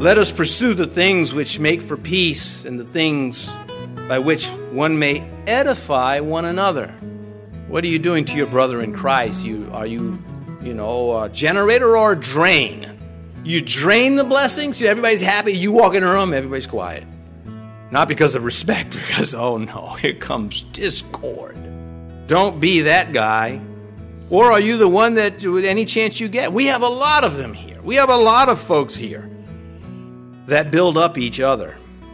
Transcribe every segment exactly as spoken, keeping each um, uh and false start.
Let us pursue the things which make for peace and the things by which one may edify one another. What are you doing to your brother in Christ? You Are you, you know, a generator or a drain? You drain the blessings, everybody's happy, you walk in a room, everybody's quiet. Not because of respect, because, oh no, here comes discord. Don't be that guy. Or are you the one that, with any chance you get? We have a lot of them here. We have a lot of folks here that build up each other.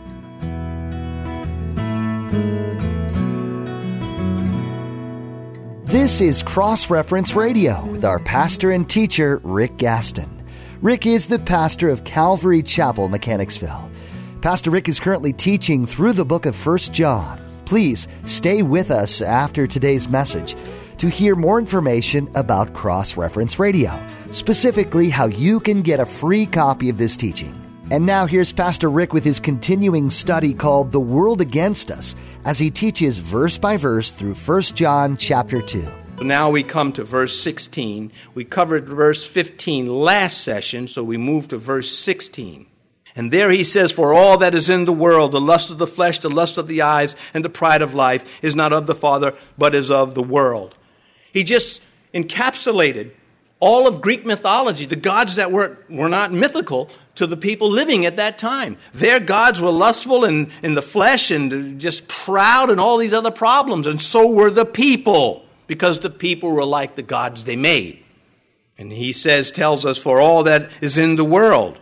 This is Cross Reference Radio with our pastor and teacher, Rick Gaston. Rick is the pastor of Calvary Chapel, Mechanicsville. Pastor Rick is currently teaching through the book of First John. Please stay with us after today's message to hear more information about Cross Reference Radio, specifically how you can get a free copy of this teaching. And now here's Pastor Rick with his continuing study called The World Against Us, as he teaches verse by verse through First John chapter two. Now we come to verse sixteen. We covered verse fifteen last session, so we move to verse sixteen. And there he says, "For all that is in the world, the lust of the flesh, the lust of the eyes, and the pride of life, is not of the Father, but is of the world." He just encapsulated all of Greek mythology, the gods that were, were not mythical to the people living at that time. Their gods were lustful and in the flesh and just proud and all these other problems. And so were the people, because the people were like the gods they made. And he says, tells us, for all that is in the world.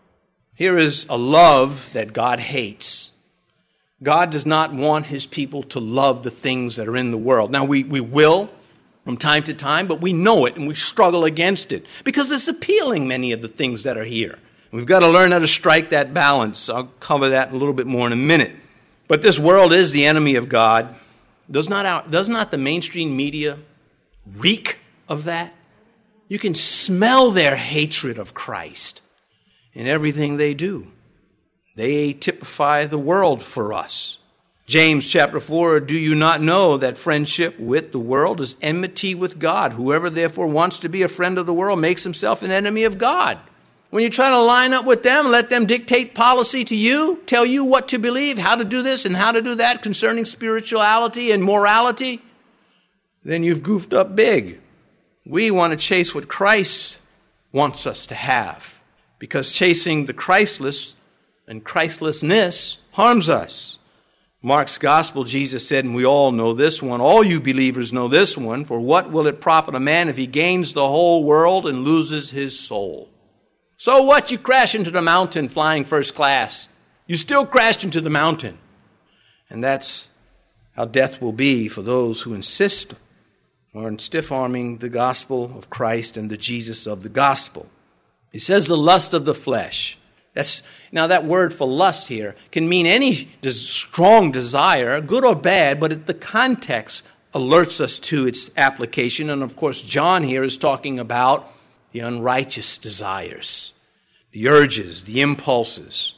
Here is a love that God hates. God does not want his people to love the things that are in the world. Now, we, we will from time to time, but we know it and we struggle against it because it's appealing, many of the things that are here. We've got to learn how to strike that balance. I'll cover that a little bit more in a minute. But this world is the enemy of God. Does not, our, does not the mainstream media reek of that? You can smell their hatred of Christ in everything they do. They typify the world for us. James chapter four, "Do you not know that friendship with the world is enmity with God? Whoever therefore wants to be a friend of the world makes himself an enemy of God." When you try to line up with them, let them dictate policy to you, tell you what to believe, how to do this and how to do that concerning spirituality and morality, then you've goofed up big. We want to chase what Christ wants us to have, because chasing the Christless and Christlessness harms us. Mark's gospel, Jesus said, and we all know this one, all you believers know this one, "For what will it profit a man if he gains the whole world and loses his soul?" So what? You crash into the mountain flying first class. You still crashed into the mountain. And that's how death will be for those who insist on stiff-arming the gospel of Christ and the Jesus of the gospel. He says the lust of the flesh. That's now that word for lust here can mean any des- strong desire, good or bad, but it, the context alerts us to its application. And of course, John here is talking about the unrighteous desires, the urges, the impulses.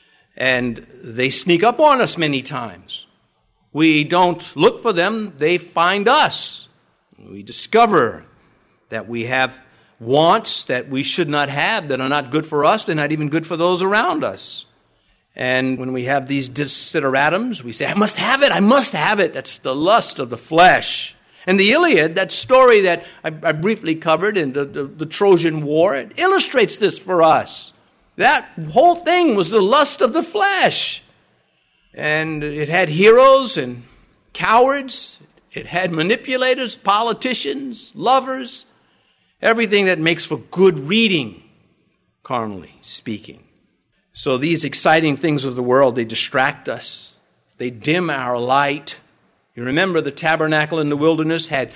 And they sneak up on us many times. We don't look for them, they find us. We discover that we have wants that we should not have, that are not good for us, they're not even good for those around us. And when we have these desideratums, we say, I must have it, I must have it. That's the lust of the flesh. And the Iliad, that story that I, I briefly covered in the, the, the Trojan War, it illustrates this for us. That whole thing was the lust of the flesh. And it had heroes and cowards. It had manipulators, politicians, lovers, everything that makes for good reading, carnally speaking. So these exciting things of the world, they distract us. They dim our light. You remember the tabernacle in the wilderness had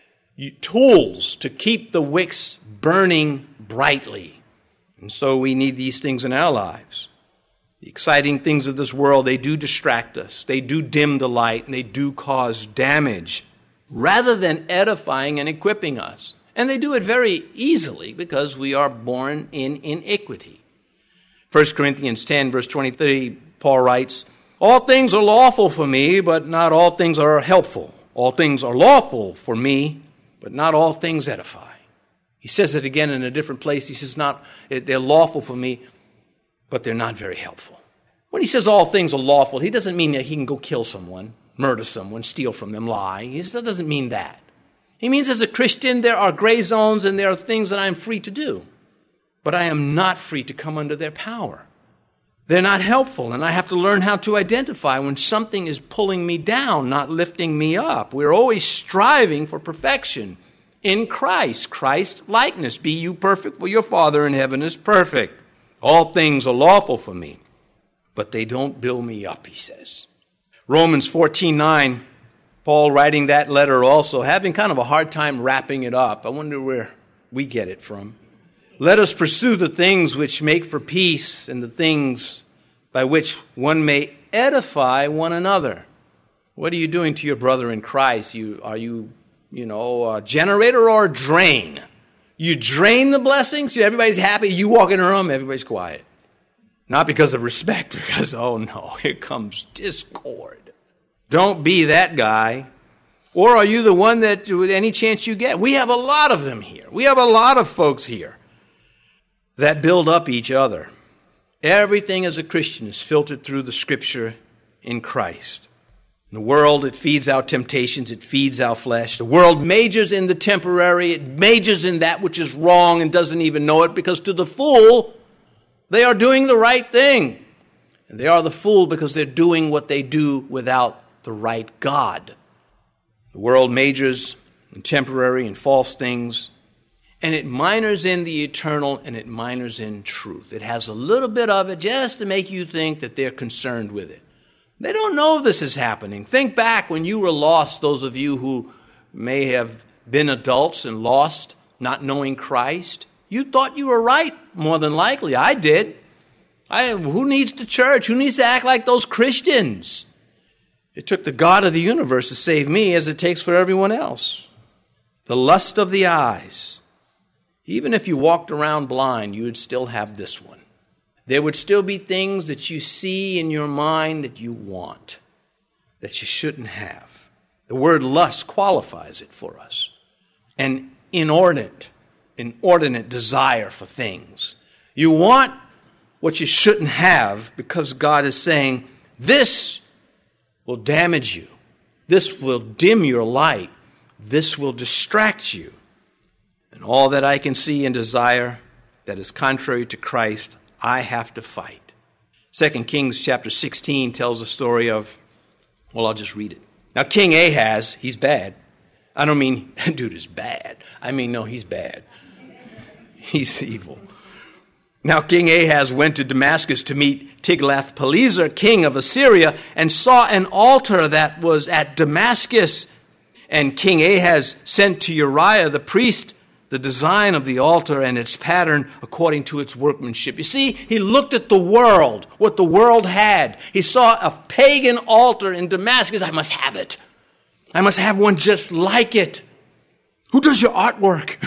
tools to keep the wicks burning brightly. And so we need these things in our lives. The exciting things of this world, they do distract us. They do dim the light, and they do cause damage rather than edifying and equipping us. And they do it very easily because we are born in iniquity. First Corinthians ten, verse twenty-three, Paul writes, all things are lawful for me, but not all things are helpful. All things are lawful for me, but not all things edify. He says it again in a different place. He says, "Not they're lawful for me, but they're not very helpful. When he says all things are lawful, he doesn't mean that he can go kill someone, murder someone, steal from them, lie. He doesn't mean that. He means as a Christian, there are gray zones and there are things that I am free to do, but I am not free to come under their power. They're not helpful, and I have to learn how to identify when something is pulling me down, not lifting me up. We're always striving for perfection in Christ, Christ likeness. Be you perfect, for your Father in heaven is perfect. All things are lawful for me, but they don't build me up, he says. Romans fourteen nine, Paul writing that letter also, having kind of a hard time wrapping it up. I wonder where we get it from. Let us pursue the things which make for peace and the things by which one may edify one another. What are you doing to your brother in Christ? You, are you, you know, a generator or a drain? You drain the blessings, everybody's happy. You walk in a room, everybody's quiet. Not because of respect, because, oh no, here comes discord. Don't be that guy. Or are you the one that, with any chance you get? We have a lot of them here. We have a lot of folks here that build up each other. Everything as a Christian is filtered through the Scripture in Christ. In the world, it feeds our temptations, it feeds our flesh. The world majors in the temporary, it majors in that which is wrong and doesn't even know it, because to the fool, they are doing the right thing. And they are the fool because they're doing what they do without the right God. The world majors in temporary and false things, and it minors in the eternal, and it minors in truth. It has a little bit of it just to make you think that they're concerned with it. They don't know this is happening. Think back when you were lost, those of you who may have been adults and lost, not knowing Christ. You thought you were right, more than likely. I did. I, who needs the church? Who needs to act like those Christians? It took the God of the universe to save me as it takes for everyone else. The lust of the eyes. Even if you walked around blind, you would still have this one. There would still be things that you see in your mind that you want, that you shouldn't have. The word lust qualifies it for us. An inordinate, inordinate desire for things. You want what you shouldn't have because God is saying, this will damage you. This will dim your light. This will distract you. And all that I can see and desire that is contrary to Christ, I have to fight. Second Kings chapter sixteen tells the story of, well, I'll just read it. Now, King Ahaz, he's bad. I don't mean, dude is bad. I mean, no, he's bad. He's evil. Now, King Ahaz went to Damascus to meet Tiglath-Pileser, king of Assyria, and saw an altar that was at Damascus. And King Ahaz sent to Uriah the priest the design of the altar and its pattern according to its workmanship. You see, he looked at the world, what the world had. He saw a pagan altar in Damascus. I must have it. I must have one just like it. Who does your artwork?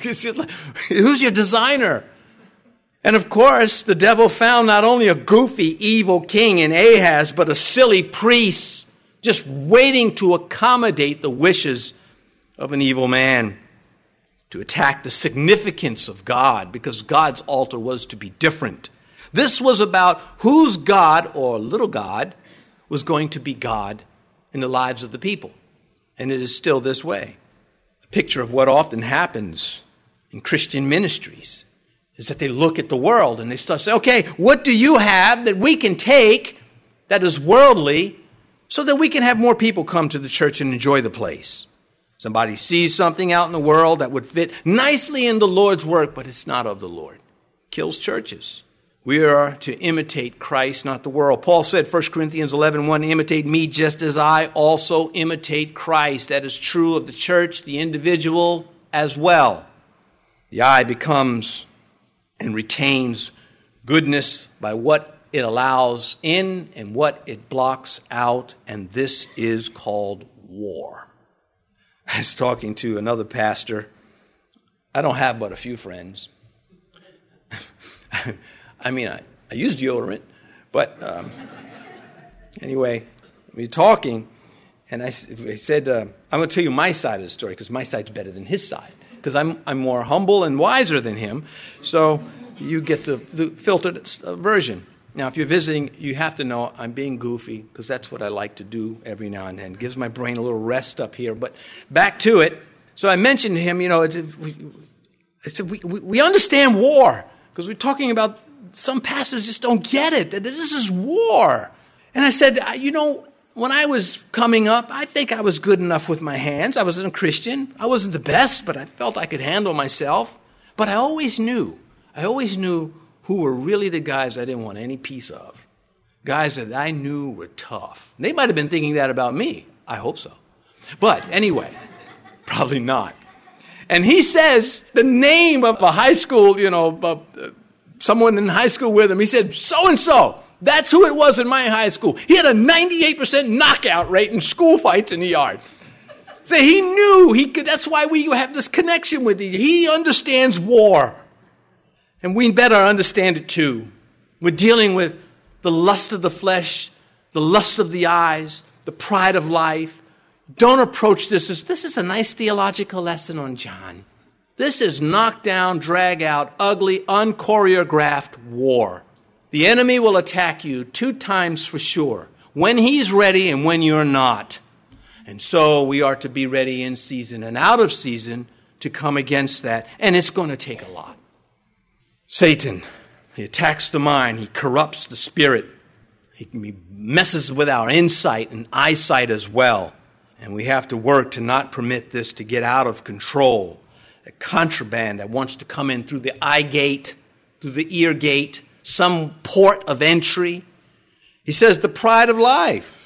Who's your designer? And of course, the devil found not only a goofy, evil king in Ahaz, but a silly priest just waiting to accommodate the wishes of an evil man, to attack the significance of God, because God's altar was to be different. This was about whose God, or little God, was going to be God in the lives of the people. And it is still this way. A picture of what often happens in Christian ministries is that they look at the world and they start saying, okay, what do you have that we can take that is worldly so that we can have more people come to the church and enjoy the place? Somebody sees something out in the world that would fit nicely in the Lord's work, but it's not of the Lord. Kills churches. We are to imitate Christ, not the world. Paul said, First Corinthians eleven one, imitate me just as I also imitate Christ. That is true of the church, the individual as well. The eye becomes and retains goodness by what it allows in and what it blocks out, and this is called war. I was talking to another pastor. I don't have but a few friends. I mean, I, I use deodorant, but um, anyway, we were talking, and I, I said, uh, I'm going to tell you my side of the story, because my side's better than his side, because I'm, I'm more humble and wiser than him. So, you get the, the filtered version. Now, if you're visiting, you have to know I'm being goofy because that's what I like to do every now and then. It gives my brain a little rest up here. But back to it. So I mentioned to him, you know, it's, we, I said, we, we, we understand war because we're talking about some pastors just don't get it. That this is war. And I said, you know, when I was coming up, I think I was good enough with my hands. I wasn't a Christian. I wasn't the best, but I felt I could handle myself. But I always knew, I always knew who were really the guys I didn't want any piece of. Guys that I knew were tough. They might have been thinking that about me. I hope so. But anyway, probably not. And he says the name of a high school, you know, uh, someone in high school with him. He said, so-and-so. That's who it was in my high school. He had a ninety-eight percent knockout rate in school fights in the yard. So he knew. He could. That's why we have this connection with you. He understands war. And we better understand it too. We're dealing with the lust of the flesh, the lust of the eyes, the pride of life. Don't approach this as, this is a nice theological lesson on John. This is knockdown, drag out, ugly, unchoreographed war. The enemy will attack you two times for sure, when he's ready and when you're not. And so we are to be ready in season and out of season to come against that. And it's going to take a lot. Satan, he attacks the mind. He corrupts the spirit. He messes with our insight and eyesight as well. And we have to work to not permit this to get out of control. The contraband that wants to come in through the eye gate, through the ear gate, some port of entry. He says the pride of life.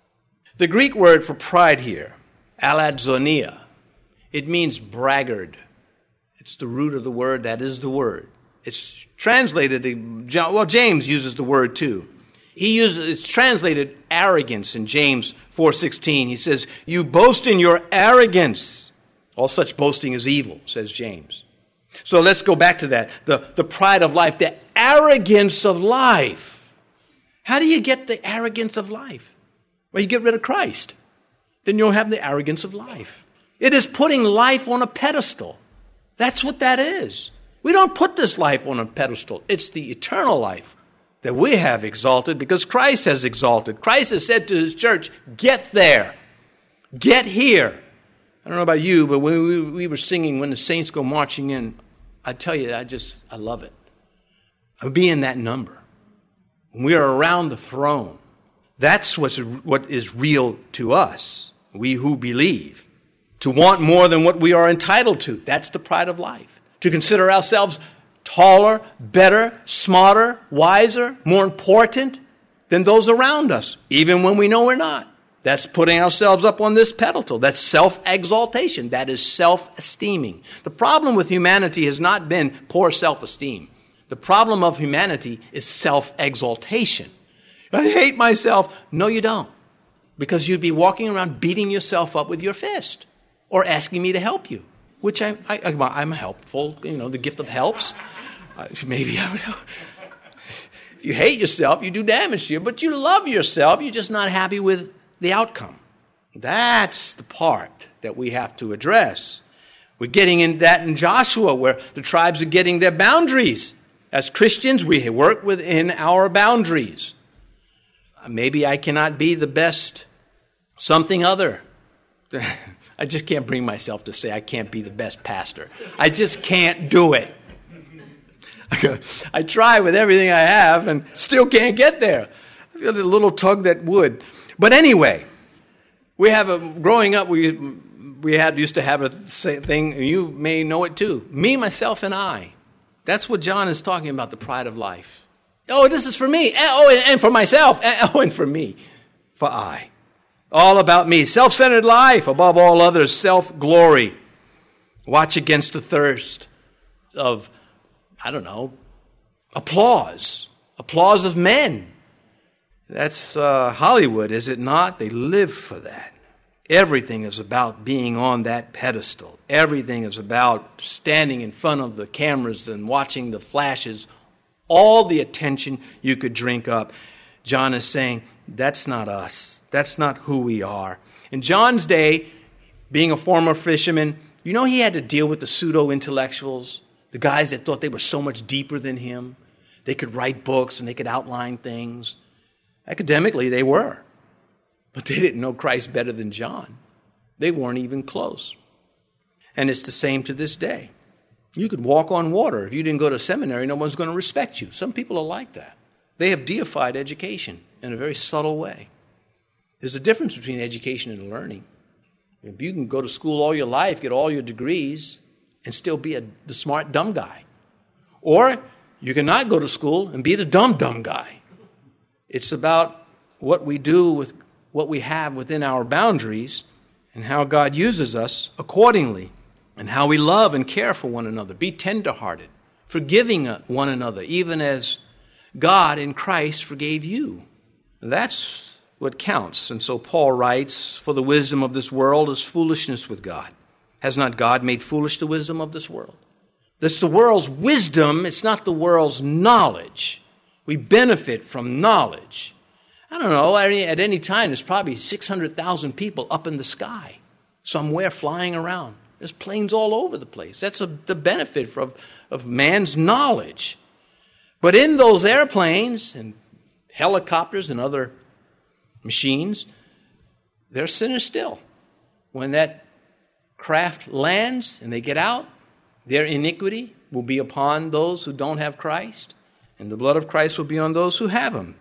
The Greek word for pride here, alazonia, it means braggart. It's the root of the word. That is the word. It's translated, well, James uses the word too. He uses, it's translated arrogance in James four sixteen. He says, you boast in your arrogance. All such boasting is evil, says James. So let's go back to that. The, the pride of life, the arrogance of life. How do you get the arrogance of life? Well, you get rid of Christ. Then you'll have the arrogance of life. It is putting life on a pedestal. That's what that is. We don't put this life on a pedestal. It's the eternal life that we have exalted because Christ has exalted. Christ has said to his church, get there. Get here. I don't know about you, but when we, we were singing When the Saints Go Marching In, I tell you, I just, I love it. I'll be in that number. When we are around the throne, that's what's, what is real to us, we who believe. To want more than what we are entitled to, that's the pride of life. To consider ourselves taller, better, smarter, wiser, more important than those around us, even when we know we're not. That's putting ourselves up on this pedestal. That's self-exaltation. That is self-esteeming. The problem with humanity has not been poor self-esteem. The problem of humanity is self-exaltation. I hate myself. No, you don't. Because you'd be walking around beating yourself up with your fist or asking me to help you, which I, I, I'm helpful. You know, the gift of helps. Uh, maybe I would help. If you hate yourself, you do damage to you, but you love yourself. You're just not happy with the outcome. That's the part that we have to address. We're getting in that in Joshua where the tribes are getting their boundaries. As Christians, we work within our boundaries. Maybe I cannot be the best something other. I just can't bring myself to say I can't be the best pastor. I just can't do it. I try with everything I have and still can't get there. I feel a little tug that would. But anyway, we have a, growing up, we we had used to have a thing, you may know it too, me, myself, and I. That's what John is talking about, the pride of life. Oh, this is for me. Oh, and, and for myself. Oh, and for me. For I. All about me. Self-centered life, above all others, self-glory. Watch against the thirst of, I don't know, applause. Applause of men. That's uh, Hollywood, is it not? They live for that. Everything is about being on that pedestal. Everything is about standing in front of the cameras and watching the flashes, all the attention you could drink up. John is saying, that's not us. That's not who we are. In John's day, being a former fisherman, you know he had to deal with the pseudo-intellectuals, The guys that thought they were so much deeper than him. They could write books and they could outline things. Academically, they were. But they didn't know Christ better than John. They weren't even close. And it's the same to this day. You could walk on water. If you didn't go to seminary, no one's going to respect you. Some people are like that. They have deified education in a very subtle way. There's a difference between education and learning. If you can go to school all your life, get all your degrees, and still be a, the smart, dumb guy. Or you cannot go to school and be the dumb, dumb guy. It's about what we do with what we have within our boundaries and how God uses us accordingly and how we love and care for one another. Be tenderhearted, forgiving one another, even as God in Christ forgave you. That's what counts. And so Paul writes, for the wisdom of this world is foolishness with God. Has not God made foolish the wisdom of this world? That's the world's wisdom. It's not the world's knowledge. We benefit from knowledge. I don't know, at any time, there's probably six hundred thousand people up in the sky, somewhere flying around. There's planes all over the place. That's a, the benefit of, of man's knowledge. But in those airplanes and helicopters and other machines, they're sinners still. When that craft lands and they get out, their iniquity will be upon those who don't have Christ, and the blood of Christ will be on those who have him.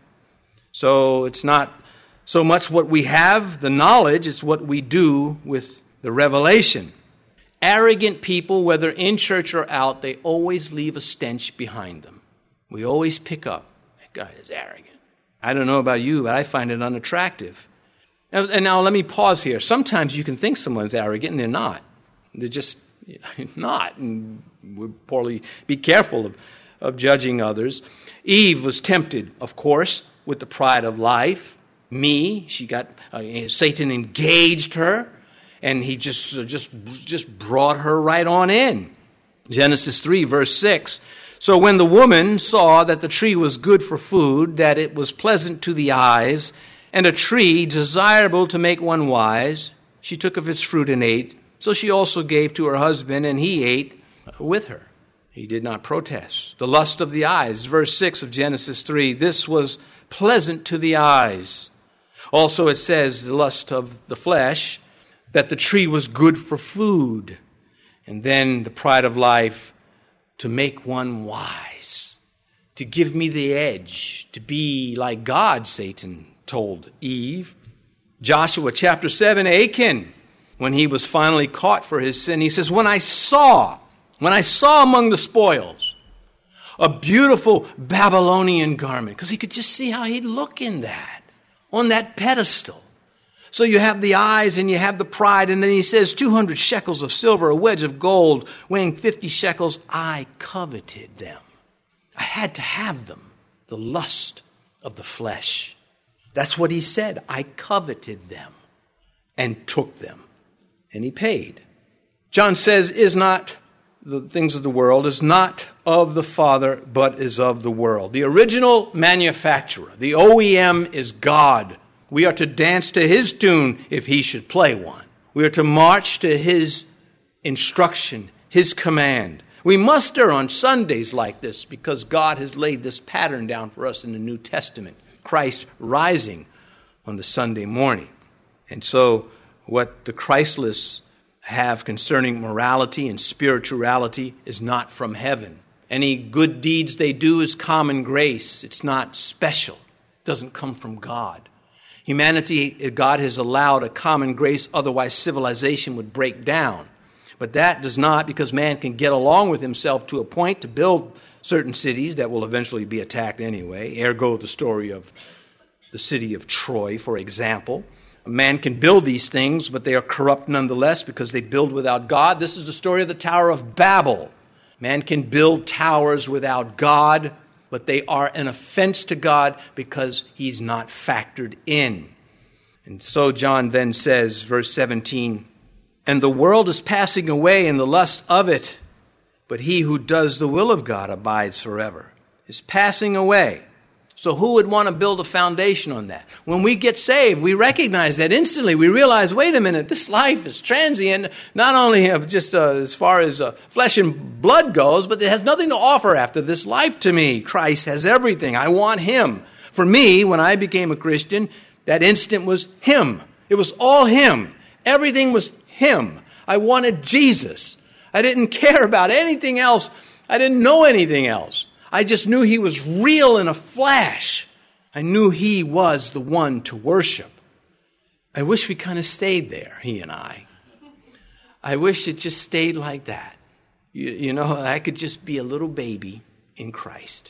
So it's not so much what we have, the knowledge, it's what we do with the revelation. Arrogant people, whether in church or out, they always leave a stench behind them. We always pick up, that guy is arrogant. I don't know about you, but I find it unattractive. And, and now let me pause here. Sometimes you can think someone's arrogant and they're not. They're just not. And we'll probably be careful of, of judging others. Eve was tempted, of course, with the pride of life. Me, she got, uh, Satan engaged her, and he just, uh, just, just brought her right on in. Genesis three, verse six. So when the woman saw that the tree was good for food, that it was pleasant to the eyes, and a tree desirable to make one wise, she took of its fruit and ate. So she also gave to her husband, and he ate with her. He did not protest. The lust of the eyes, verse six of Genesis three, this was pleasant to the eyes. Also it says the lust of the flesh, that the tree was good for food. And then the pride of life, to make one wise, to give me the edge, to be like God, Satan told Eve. Joshua chapter seven, Achan, when he was finally caught for his sin, he says, when I saw, when I saw among the spoils, a beautiful Babylonian garment, because he could just see how he'd look in that, on that pedestal. So you have the eyes and you have the pride, and then he says two hundred shekels of silver, a wedge of gold weighing fifty shekels. I coveted them. I had to have them. The lust of the flesh. That's what he said. I coveted them and took them. And he paid. John says, is not the things of the world, is not of the Father, but is of the world. The original manufacturer, the O E M, is God. We are to dance to his tune if he should play one. We are to march to his instruction, his command. We muster on Sundays like this because God has laid this pattern down for us in the New Testament. Christ rising on the Sunday morning. And so what the Christless have concerning morality and spirituality is not from heaven. Any good deeds they do is common grace. It's not special. It doesn't come from God. Humanity, God has allowed a common grace, otherwise civilization would break down. But that does not, because man can get along with himself to a point to build certain cities that will eventually be attacked anyway. Ergo, the story of the city of Troy, for example. Man can build these things, but they are corrupt nonetheless because they build without God. This is the story of the Tower of Babel. Man can build towers without God, but they are an offense to God because he's not factored in. And so John then says, verse seventeen, and the world is passing away in the lust of it, but he who does the will of God abides forever. Is passing away. So who would want to build a foundation on that? When we get saved, we recognize that instantly. We realize, wait a minute, this life is transient, not only just uh, as far as uh, flesh and blood goes, but it has nothing to offer after this life to me. Christ has everything. I want him. For me, when I became a Christian, that instant was him. It was all him. Everything was him. I wanted Jesus. I didn't care about anything else. I didn't know anything else. I just knew he was real in a flash. I knew he was the one to worship. I wish we kind of stayed there, he and I. I wish it just stayed like that. You, you know, I could just be a little baby in Christ.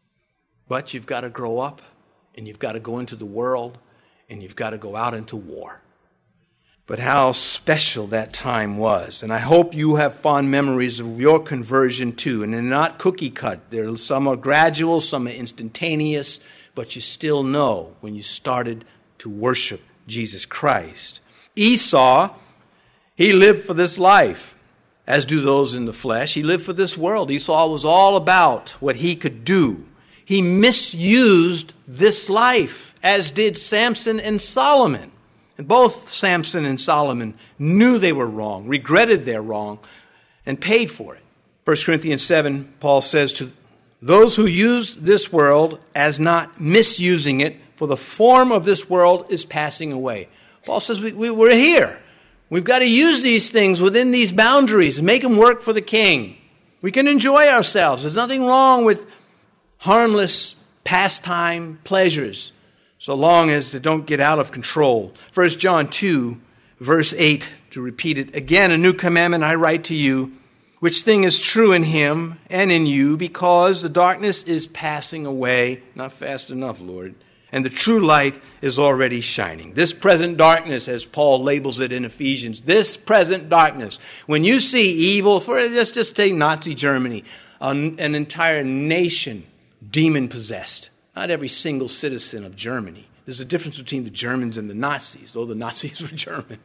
But you've got to grow up, and you've got to go into the world, and you've got to go out into war. But how special that time was. And I hope you have fond memories of your conversion too. And they're not cookie cut. There, some are gradual, some are instantaneous. But you still know when you started to worship Jesus Christ. Esau, he lived for this life, as do those in the flesh. He lived for this world. Esau was all about what he could do. He misused this life, as did Samson and Solomon. And both Samson and Solomon knew they were wrong, regretted their wrong, and paid for it. First Corinthians seven, Paul says to those who use this world as not misusing it, for the form of this world is passing away. Paul says we, we, we're here. We've got to use these things within these boundaries and make them work for the king. We can enjoy ourselves. There's nothing wrong with harmless pastime pleasures, so long as they don't get out of control. First John two, verse eight, to repeat it again, a new commandment I write to you, which thing is true in him and in you, because the darkness is passing away, not fast enough, Lord, and the true light is already shining. This present darkness, as Paul labels it in Ephesians, this present darkness, when you see evil, for let's just take Nazi Germany, an, an entire nation demon-possessed. Not every single citizen of Germany. There's a difference between the Germans and the Nazis, though the Nazis were German.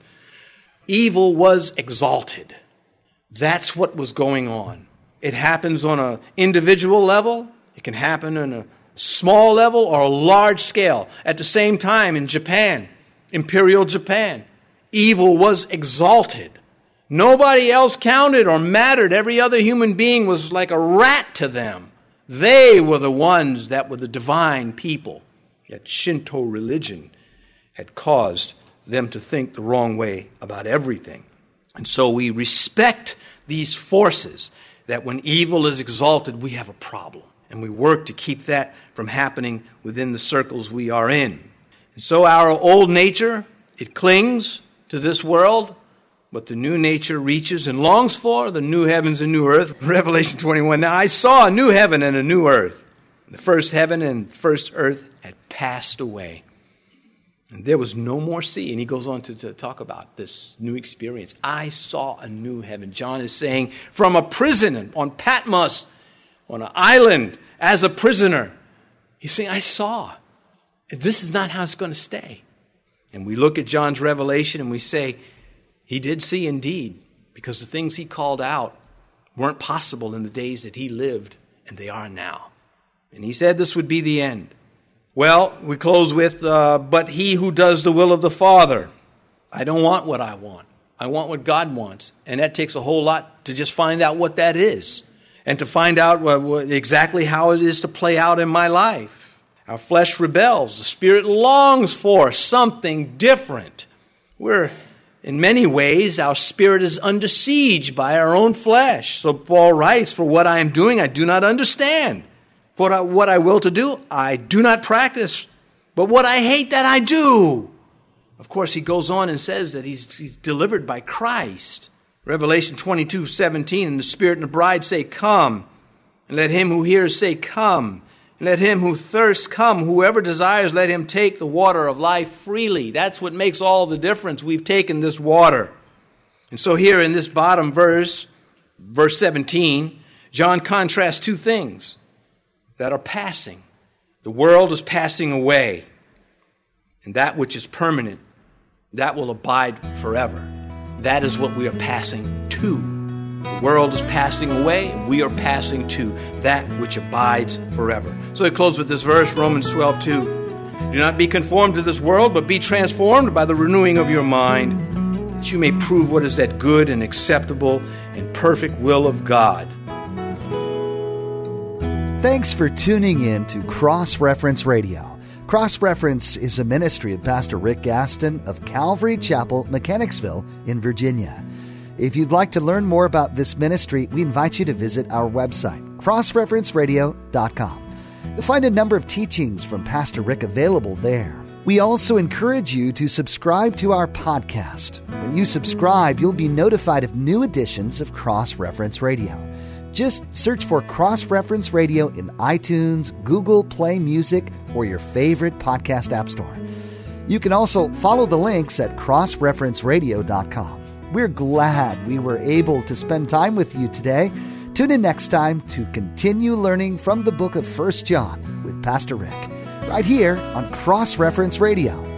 Evil was exalted. That's what was going on. It happens on an individual level. It can happen on a small level or a large scale. At the same time, in Japan, Imperial Japan, evil was exalted. Nobody else counted or mattered. Every other human being was like a rat to them. They were the ones that were the divine people. Yet Shinto religion had caused them to think the wrong way about everything. And so we respect these forces, that when evil is exalted, we have a problem. And we work to keep that from happening within the circles we are in. And so our old nature, it clings to this world, but the new nature reaches and longs for the new heavens and new earth. Revelation twenty-one, now I saw a new heaven and a new earth. The first heaven and first earth had passed away. And there was no more sea. And he goes on to, to talk about this new experience. I saw a new heaven. John is saying, from a prison on Patmos, on an island, as a prisoner. He's saying, I saw. This is not how it's going to stay. And we look at John's revelation and we say, he did see indeed, because the things he called out weren't possible in the days that he lived, and they are now. And he said this would be the end. Well, we close with, uh, but he who does the will of the Father. I don't want what I want. I want what God wants. And that takes a whole lot to just find out what that is, and to find out what, what, exactly how it is to play out in my life. Our flesh rebels. The Spirit longs for something different. We're In many ways, our spirit is under siege by our own flesh. So Paul writes, for what I am doing, I do not understand. For what I will to do, I do not practice. But what I hate, that I do. Of course, he goes on and says that he's, he's delivered by Christ. Revelation twenty-two seventeen, and the Spirit and the bride say, come. And let him who hears say, come. And let him who thirsts come. Whoever desires, let him take the water of life freely. That's what makes all the difference. We've taken this water. And so here in this bottom verse, verse seventeen, John contrasts two things that are passing. The world is passing away. And that which is permanent, that will abide forever. That is what we are passing to. The world is passing away, and we are passing to that which abides forever. So I close with this verse, Romans twelve two. Do not be conformed to this world, but be transformed by the renewing of your mind, that you may prove what is that good and acceptable and perfect will of God. Thanks for tuning in to Cross Reference Radio. Cross Reference is a ministry of Pastor Rick Gaston of Calvary Chapel, Mechanicsville in Virginia. If you'd like to learn more about this ministry, we invite you to visit our website, cross reference radio dot com. You'll find a number of teachings from Pastor Rick available there. We also encourage you to subscribe to our podcast. When you subscribe, you'll be notified of new editions of Cross Reference Radio. Just search for Cross Reference Radio in iTunes, Google Play Music, or your favorite podcast app store. You can also follow the links at cross reference radio dot com. We're glad we were able to spend time with you today. Tune in next time to continue learning from the book of First John with Pastor Rick, right here on Cross Reference Radio.